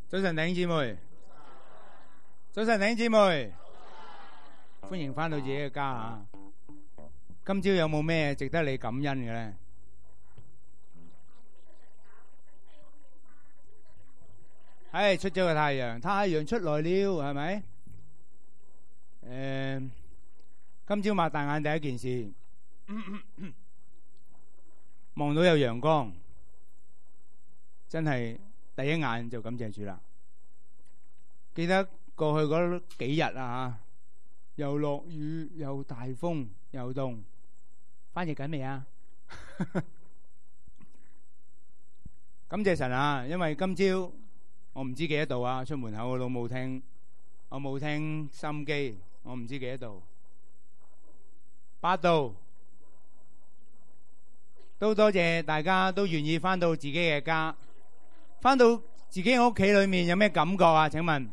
早晨，弟兄姊妹。早晨，弟兄姊妹。歡迎返到自己嘅家啊！今朝有冇咩值得你感恩嘅咧？出咗個太陽，太陽出來了，係咪？今朝擘大眼第一件事，望到有陽光，真係第一眼就感謝主啦。記得過去嗰幾日啊，又落雨又大風又凍，翻譯緊未啊？感謝神啊！因為今朝我唔知幾多度啊，出門口我都冇聽，我冇聽心機，我唔知幾多度，8度。都多謝大家都願意翻到自己嘅家，翻到自己嘅屋企裏面有咩感覺啊？請問？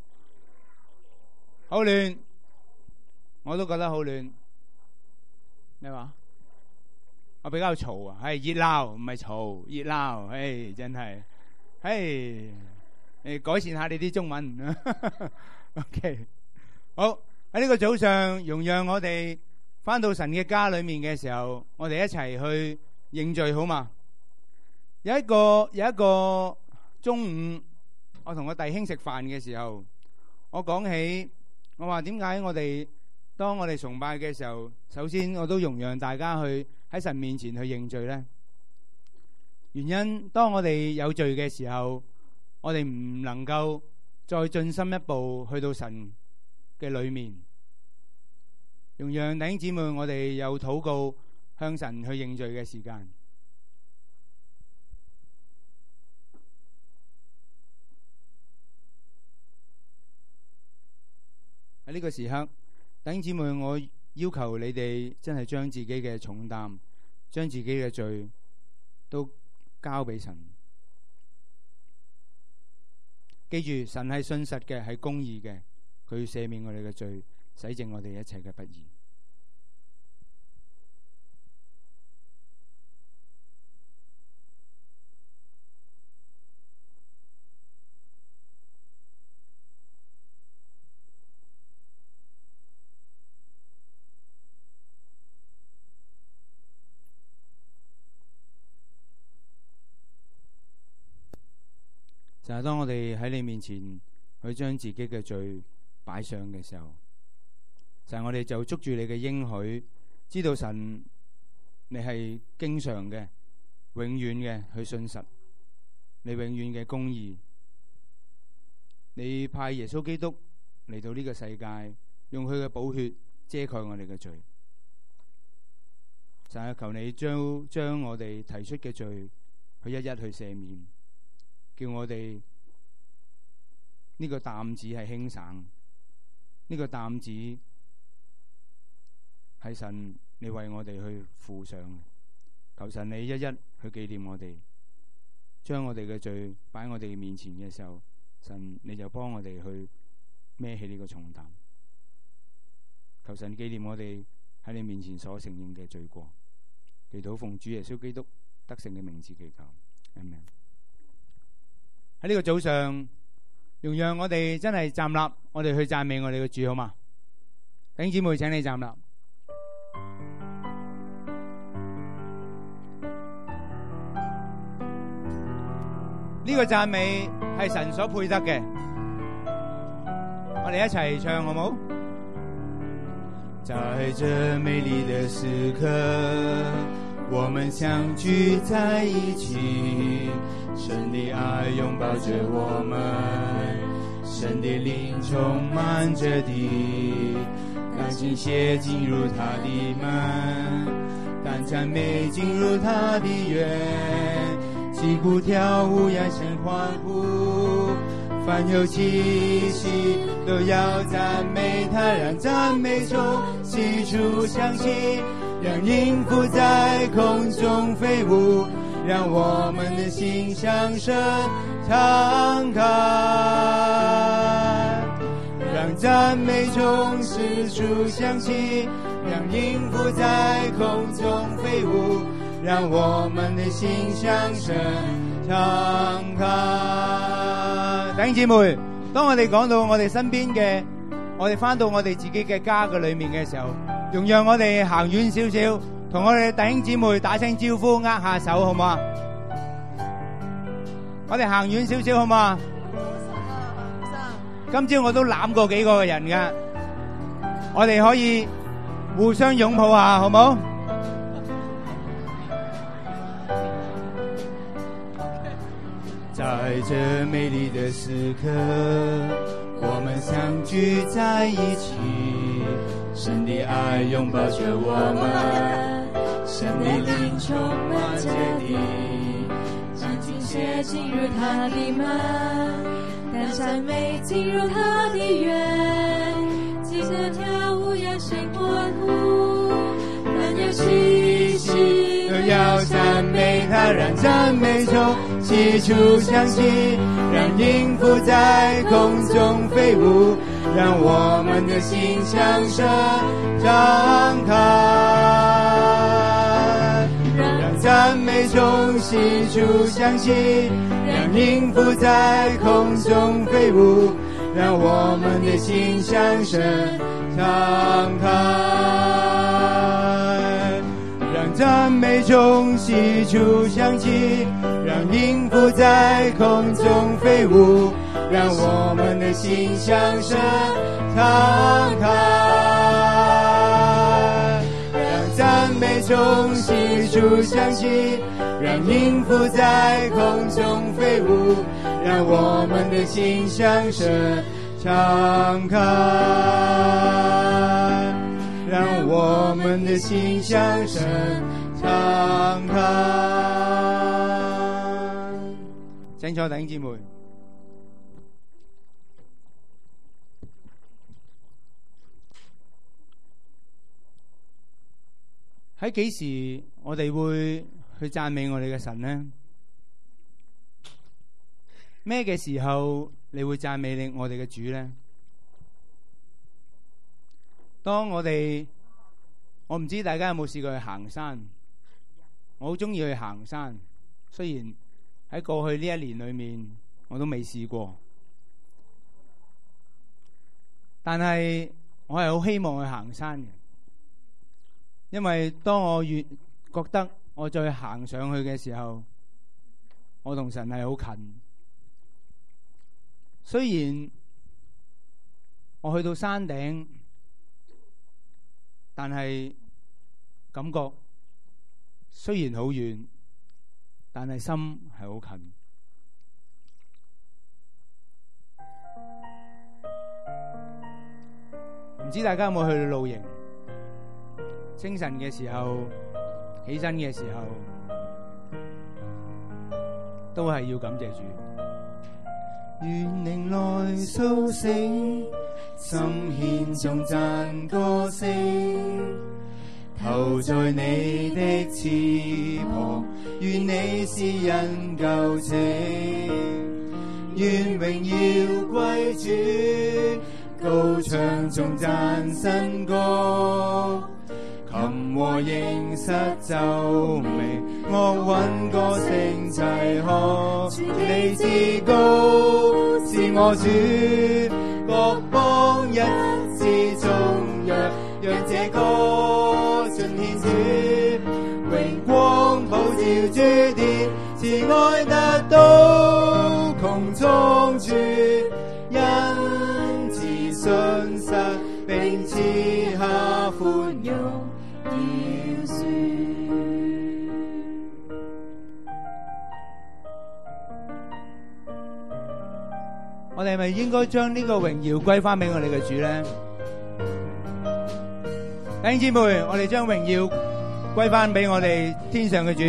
好暖，我都覺得好暖。咩話？我比較嘈啊，係熱鬧，唔係嘈，熱鬧。真係，改善下你啲中文。OK， 好，喺呢個早上，容讓我哋翻到神嘅家裏面嘅時候，我哋一齊去認罪好嘛？有一個中午，我同個弟兄食飯嘅時候，我講起。我話點解當我哋崇拜嘅時候，首先我都容讓大家去喺神面前去認罪呢？原因當我哋有罪嘅時候，我哋唔能夠再進深一步去到神嘅裏面，容讓弟兄姊妹我哋有禱告向神去認罪嘅時間。喺呢個時刻，弟兄姊妹，我要求你哋真係將自己嘅重擔，將自己嘅罪都交俾神。記住，神係信實嘅，係公義嘅，佢赦免我哋嘅罪，洗淨我哋一切嘅不義。就係當我哋喺你面前去將自己嘅罪擺上嘅時候，就係我哋就捉住你嘅應許，知道神你係經常嘅、永遠嘅去信實，你永遠嘅公義，你派耶穌基督嚟到呢個世界，用佢嘅寶血遮蓋我哋嘅罪。就係求你將我哋提出嘅罪去一一去赦免。叫我哋呢個擔子係輕省，呢個擔子係神你為我哋去負上。求神你一一去紀念我哋，將我哋嘅罪擺喺我哋面前嘅時候，神你就幫我哋去孭起呢個重擔。求神紀念我哋喺你面前所承認嘅罪過。祈禱奉主耶穌基督得勝嘅名字祈求，阿們。喺呢個早上，容讓我哋真係站立，我哋去讚美我哋嘅主，好嘛？弟兄姊妹，請你站立。呢個讚美係神所配得嘅，我哋一齊唱好冇？在這美麗的時刻，我們相聚在一起，神的愛擁抱着我們，神的靈充滿着地，當敬謝進入他的門，當讚美進入他的園，擊鼓跳舞揚聲歡呼，凡有氣息都要讚美他，讓讚美從起初響起，讓音符在空中飛舞，讓我們的心向神敞開，讓讚美從四處響起，讓音符在空中飛舞，讓我們的心向神敞開。 弟兄姊妹，當我哋講到我哋身邊嘅，我哋翻到我哋自己嘅家嘅裏面嘅時候，容讓我哋行遠少少，同我哋弟兄姊妹打聲招呼，握下手，好唔好啊？我哋行遠少少，好唔好啊？今朝我都攬過幾個人噶，我哋可以互相擁抱下，好唔好？在這美麗的時刻，我們相聚在一起，神的愛擁抱着我們，神的靈充滿着地，將敬謝進入他的門，當讚美進入他的園，記着跳舞揚聲歡呼，但要齊心都要讚美他，讓讚美從起初響起，讓音符在空中飛舞，讓我們的心向神敞開，讓讚美從起初響起，讓音符在空中飛舞，讓我們的心向神敞開，讓讚美從起初響起，讓音符在空中飛舞，讓我們的心向神敞開，讓讚美從起初響起，讓音符在空中飛舞，讓我們的心向神敞開，讓我們的心向神敞開。請坐，弟兄姊妹。喺幾時我哋會去讚美我哋嘅神呢？咩嘅時候你會讚美我哋嘅主呢？當我唔知大家有冇試過去行山，我好中意去行山，雖然喺過去呢一年裏面我都未試過，但係我係好希望去行山嘅，因為當我越覺得我再行上去嘅時候，我同神係好近。雖然我去到山頂，但係感覺雖然好遠，但係心係好近。唔知大家有冇去露營？清晨嘅時候，起身嘅時候，都係要感謝主。願靈來甦醒，心獻頌讚歌聲，投在你的翅膀，願你施恩救情，願榮耀歸主，高唱頌讚新歌，琴和應瑟奏鳴，樂韻歌聲齊和，你至高是我主，各邦一致頌揚，讓這歌盡獻主，榮光普照主殿，慈愛達到穹蒼處，恩慈信實並賜下寬容。我哋係咪應該將呢個榮耀歸翻俾我哋嘅主呢？弟兄姊妹，我哋將榮耀歸翻俾我哋天上嘅主。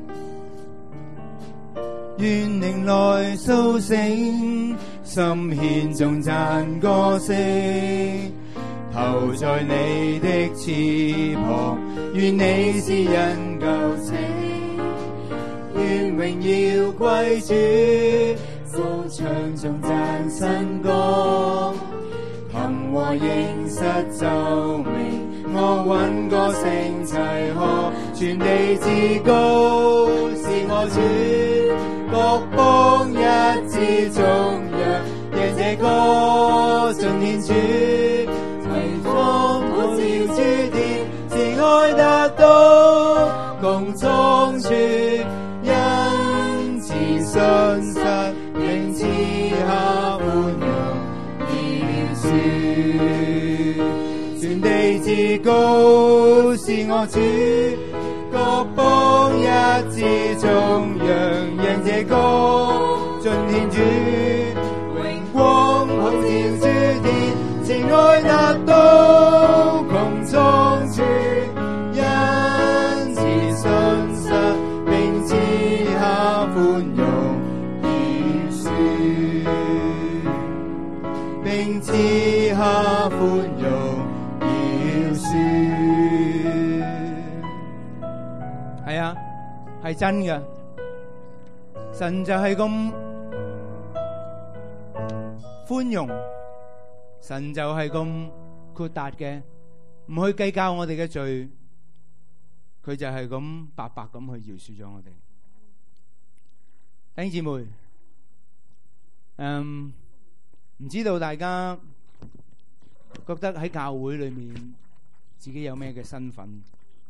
願靈來甦醒，心獻頌讚歌聲，投在你的翅膀，願你施恩救情，願榮耀歸主，高唱頌讚新歌，琴和應瑟奏鳴，樂韻歌聲齊和，全地至高是我主， 各邦一致頌揚，讓這歌盡獻主，為光普照諸天，慈愛達到共衷處，因慈信實並賜下寬容饒恕，全地至高是我主，各邦一致頌揚，讓這歌盡獻主，榮光普照諸天，慈愛達到共衷處，因慈信實並賜下寬容饒恕，並賜下寬容饒恕。 係啊，係真嘅。神就係咁寬容，神就係咁豁達嘅，唔去計較我哋嘅罪，佢就係咁白白咁去饒恕咗我哋。弟兄姊妹，唔知道大家覺得喺教會裏面自己有咩嘅身份？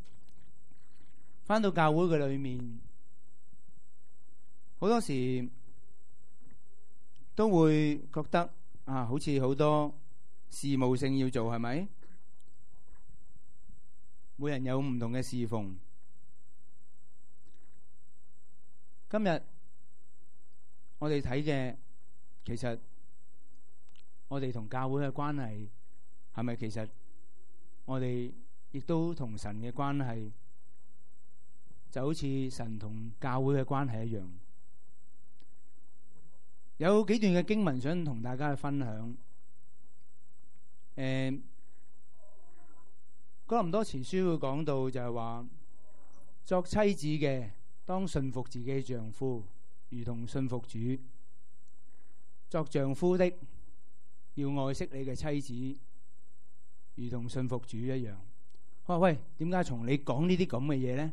返到教會嘅裏面，好多時都會覺得好似好多事務性要做，係咪？每人有唔同嘅侍奉。今日我哋睇嘅，其實我哋同教會嘅關係係咪其實我哋亦都同神嘅關係就好似神同教會嘅關係一樣？有幾段嘅經文想同大家去分享。哥林多前書會講到就係話，作妻子嘅當順服自己嘅丈夫，如同順服主；作丈夫的要愛惜你嘅妻子，如同順服主一樣。我話喂，點解從你講呢啲咁嘅嘢呢？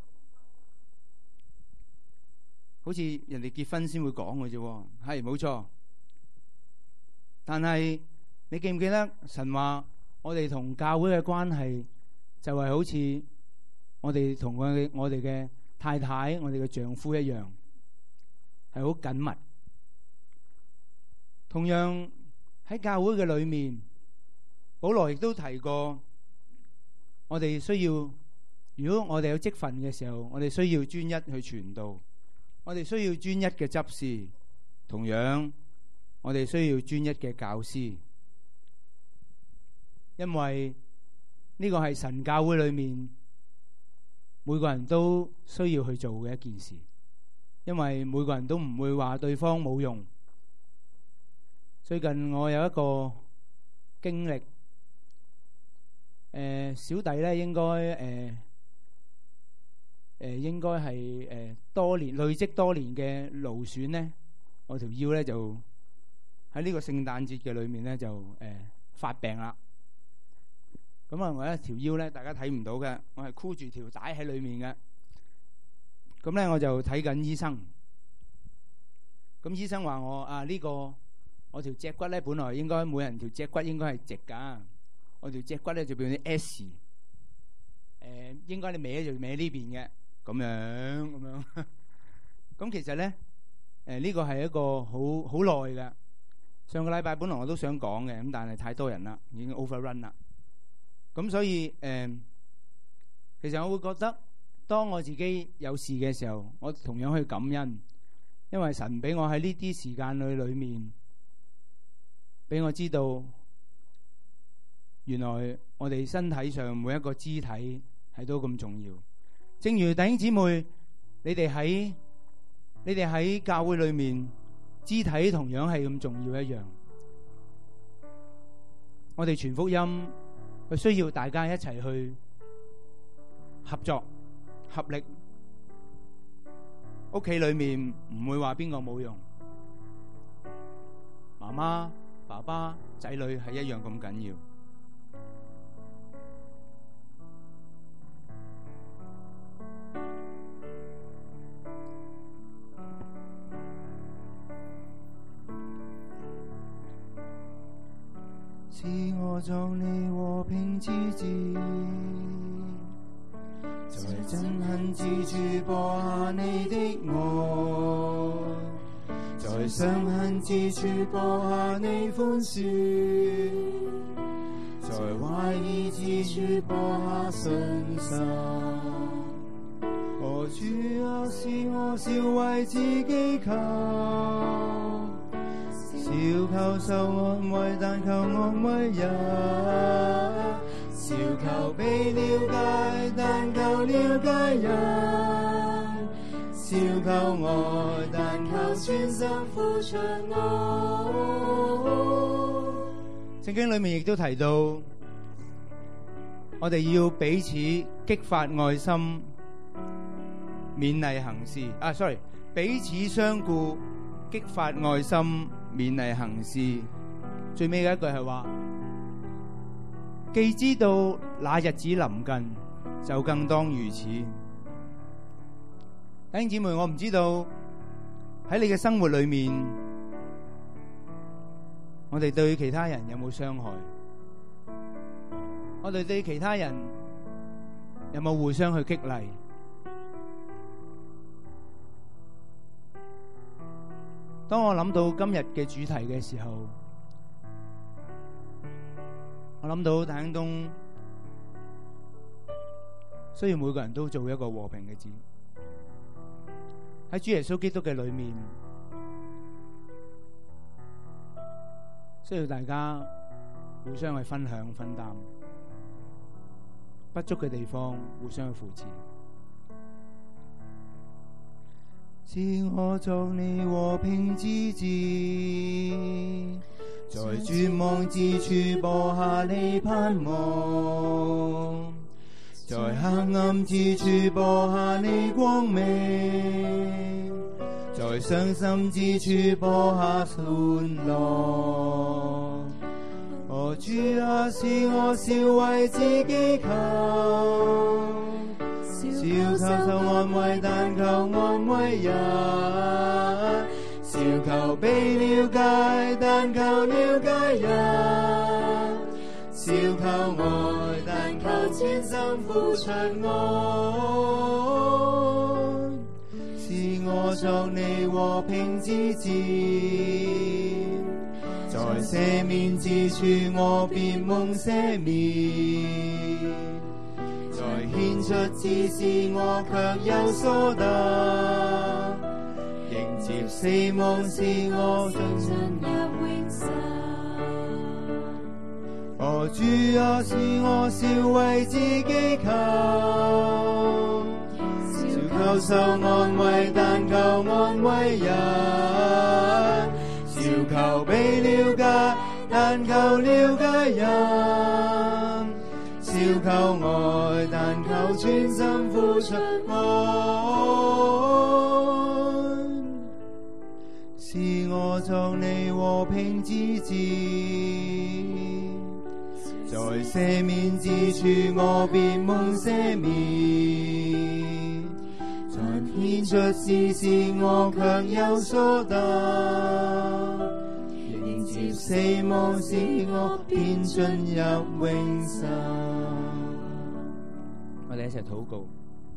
好似人哋結婚先會講嘅啫，係冇錯。但係你記唔記得神話我哋同教會嘅關係就係好似我哋同我哋嘅太太、我哋嘅丈夫一樣，係好緊密。同樣喺教會嘅裏面，保羅亦都提過，我哋需要，如果我哋有職分嘅時候，我哋需要專一去傳道。我哋需要專一嘅執事，同樣我哋需要專一嘅教師，因為呢個係神教會裏面每個人都需要去做嘅一件事，因為每個人都唔會話對方冇用。最近我有一個經歷，小弟咧應該係累積多年嘅勞損咧，我條腰咧就喺呢個聖誕節嘅裏面咧就發病啦。咁啊，我一條腰咧，大家睇唔到嘅，我係箍住條帶喺裏面嘅。咁咧我就睇緊醫生。咁醫生話我呢個我條脊骨咧，本來應該每人條脊骨應該係直噶，我條脊骨咧就變咗 S。應該你歪就歪呢邊嘅。咁樣，咁其實咧，呢個係一個好耐嘅。上個禮拜本來我都想講嘅，咁但係太多人啦，已經 overrun 啦。咁所以其實我會覺得，當我自己有事嘅時候，我同樣去感恩，因為神俾我喺呢啲時間裏面，俾我知道，原來我哋身體上每一個肢體係都咁重要。正如弟兄姊妹，你哋喺教會裏面，肢體同樣係咁重要一樣。我哋傳福音，佢需要大家一齊去合作合力。屋企裏面唔會話邊個冇用，媽媽、爸爸、仔女係一樣咁緊要。 使我作你和平之子，在憎恨之處播下你的愛，在傷痕之處播下你寬恕，在懷疑之處播下信心。我主啊，使我少為自己求，少求受安慰，但求安慰人；少求被了解，但求了解人；少求愛，但求全心付出愛。 聖經裏面亦都提到，我哋要彼此激發愛心，勉勵行事。彼此相顧，激發愛心，勉勵行事。最尾嘅一句係話，既知道那日子臨近，就更當如此。弟兄姊妹，我唔知道喺你嘅生活裏面，我哋對其他人有冇傷害？我哋對其他人有冇互相去激勵？當我諗到今日嘅主題嘅時候，我諗到弟兄東需要每個人都做一個和平嘅子，喺主耶穌基督嘅裏面，需要大家互相去分享分擔，不足嘅地方互相去扶持。 使我作你和平之子，在絕望之處播下你盼望，在黑暗之處播下你光明，在傷心之處播下歡樂。我主啊，使我少為自己求，少求受安慰，但求安慰人；少求被了解，但求了解人；少求愛，但求全心付出愛。使我作你和平之子，在赦免之處我必蒙赦免，在獻出之時我卻有所得，迎接死亡使我進入永生。我主啊，使我少為自己求，少求受安慰，但求安慰人；少求被了解，但求了解人；少求愛，但求全心付出愛。使我作你和平之子，在赦免之處我必蒙赦免，在獻出之時我卻有所得，迎接死亡使我便進入永生。 我哋一齊禱告。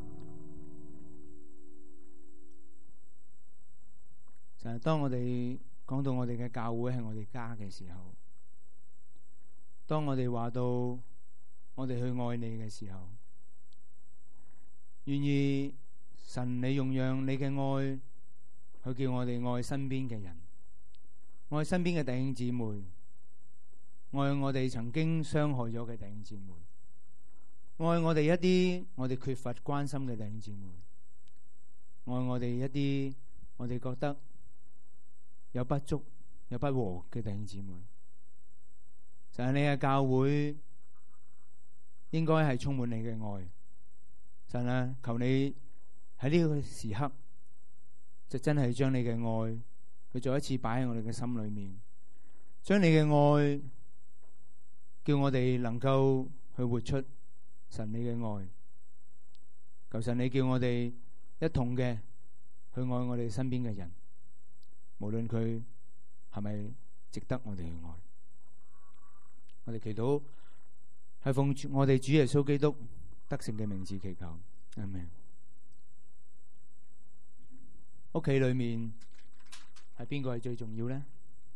就係當我哋講到我哋嘅教會係我哋家嘅時候，當我哋話到我哋去愛你嘅時候，願意神你用讓你嘅愛去叫我哋愛身邊嘅人，愛身邊嘅弟兄姊妹，愛我哋曾經傷害咗嘅弟兄姊妹，愛我哋一啲我哋缺乏關心嘅弟兄姊妹，愛我哋一啲我哋覺得有不足有不和嘅弟兄姊妹。就係你嘅教會應該係充滿你嘅愛。神啊，求你喺呢個時刻就真係將你嘅愛去再一次擺喺我哋嘅心裏面，將你嘅愛叫我哋能夠去活出神你嘅愛。求神你叫我哋一同嘅去愛我哋身邊嘅人，無論佢係咪值得我哋去愛。 我哋祈禱係奉我哋主耶穌基督得勝嘅名字祈求，阿們。屋企裏面係邊個係最重要呢？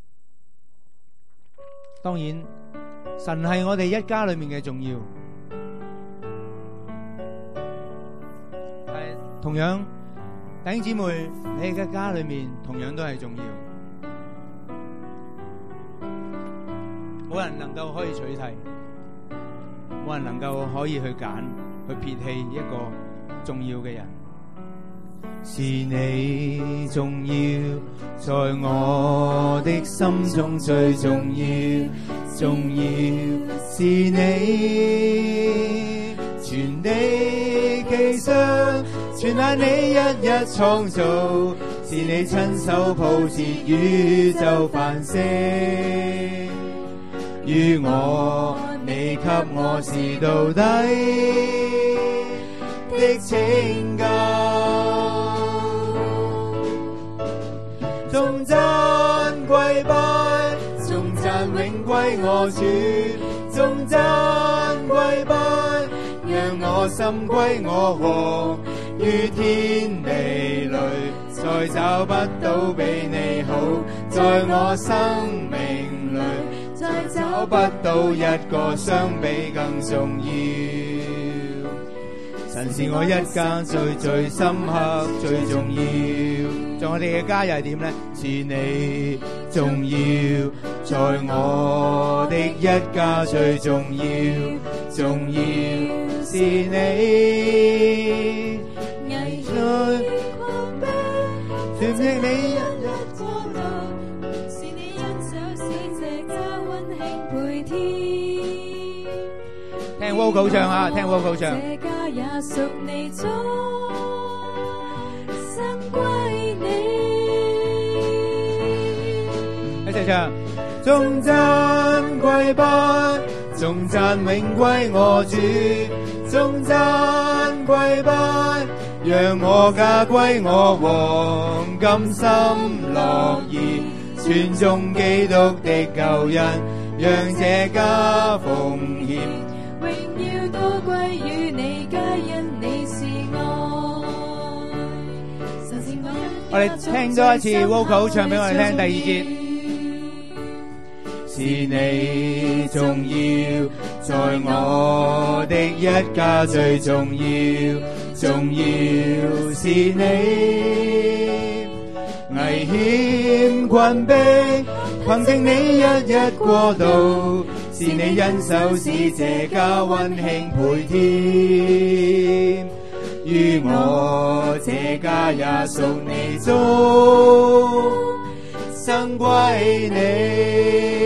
當然，神係我哋一家裏面嘅重要。係同樣，弟兄姊妹，你嘅家裏面同樣都係重要。冇人能夠可以取替，冇人能夠可以去揀去撇棄一個重要嘅人。是你重要，在我的心中最重要，重要是你全地其上，全賴你一一創造，是你親手鋪設宇宙繁星，於我你給我是到底的拯救。頌讚歸拜，頌讚永歸我主，頌讚歸拜，讓我心歸我王，於天地裏再找不到比你好，在我生命裏再找不到一個相比更重要。神是我一家最深刻最重要。在我哋嘅家又係點呢？是你重要，在我的一家最重要，重要是你危在狂悲，全藉你一日過路，是你恩手使這家溫馨配添。聽 vocal 唱啊，聽 vocal 唱。這家也屬你種，生歸你。一齊唱。頌讚歸拜，頌讚永歸我主，頌讚歸拜，讓我家歸我王，甘心樂意傳頌基督的救恩，讓這家奉獻，榮耀都歸於你，皆因你是愛。我哋聽多一次 vocal 唱俾我哋聽第二節。是你重要，在我的一家最重要，重要是你危險困逼，憑藉你一一過渡，是你恩手使這家溫馨配添，於我這家也屬你中，生歸你。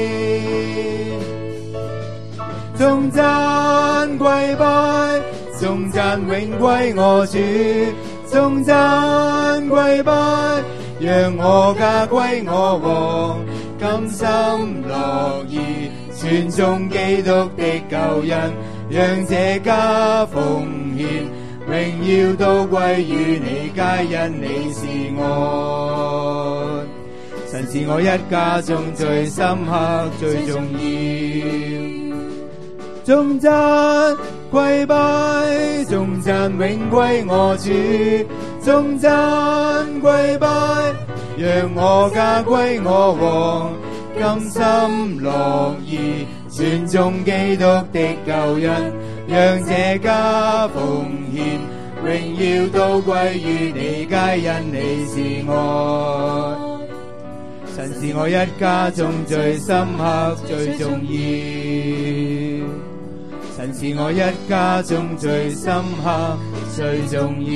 頌讚歸拜，頌讚永歸我主，頌讚歸拜，讓我家歸我王，甘心樂意傳頌基督的救恩，讓這家奉獻，榮耀都歸於你，皆因你是愛。神是我一家中最深刻最重要。頌讚歸拜，頌讚永歸我主，頌讚歸拜，讓我家歸我王，甘心樂意傳頌基督的救恩，讓這家奉獻，榮耀都歸於你，皆因你是愛。神是我一家中最深刻最重要，神是我一家中最深刻最重要。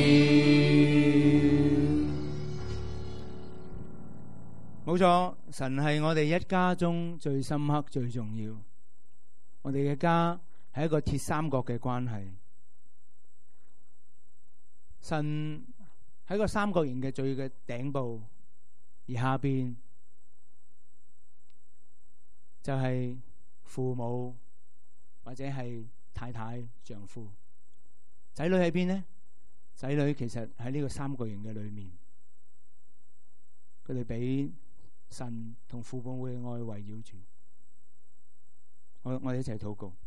冇錯，神係我哋一家中最深刻最重要。我哋嘅家係一個鐵三角嘅關係，神喺個三角形嘅最嘅頂部，而下邊就係父母或者係太太、丈夫。仔女喺邊呢？仔女其實喺呢個三角形嘅裏面，佢哋俾神同父母嘅愛圍繞住。 我哋一齊禱告。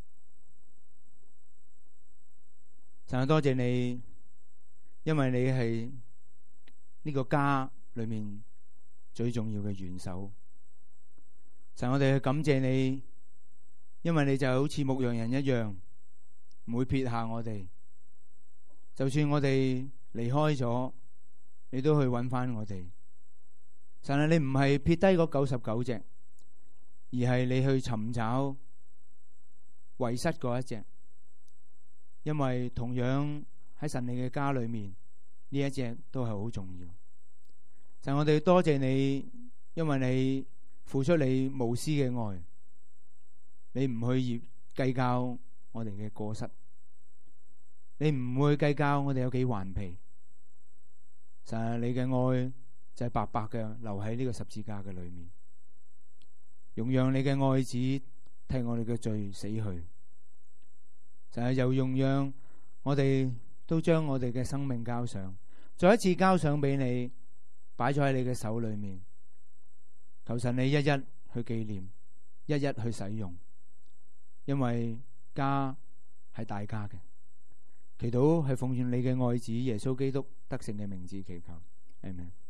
神啊，多謝你，因為你係呢個家裏面最重要嘅元首。神，我哋去感謝你，因為你就好似牧羊人一樣，唔會撇下我哋。就算我哋離開咗，你都去揾翻我哋。神啊，你唔係撇低嗰99隻，而係你去尋找遺失嗰一隻。因為同樣喺神你嘅家裏面，呢一隻都係好重要。神，我哋多謝你，因為你付出你無私嘅愛，你唔去計較我哋嘅過失，你唔會計較我哋有幾頑皮。神啊，你嘅愛就係白白嘅留喺呢個十字架嘅裏面，容讓你嘅愛子替我哋嘅罪死去。神啊，又容讓我哋都將我哋嘅生命交上，再一次交上俾你，擺咗喺你嘅手裏面。求神你一一去紀念，一一去使用，因為家係大家嘅。祈禱係奉獻你嘅愛子耶穌基督得勝嘅名字祈求，阿們。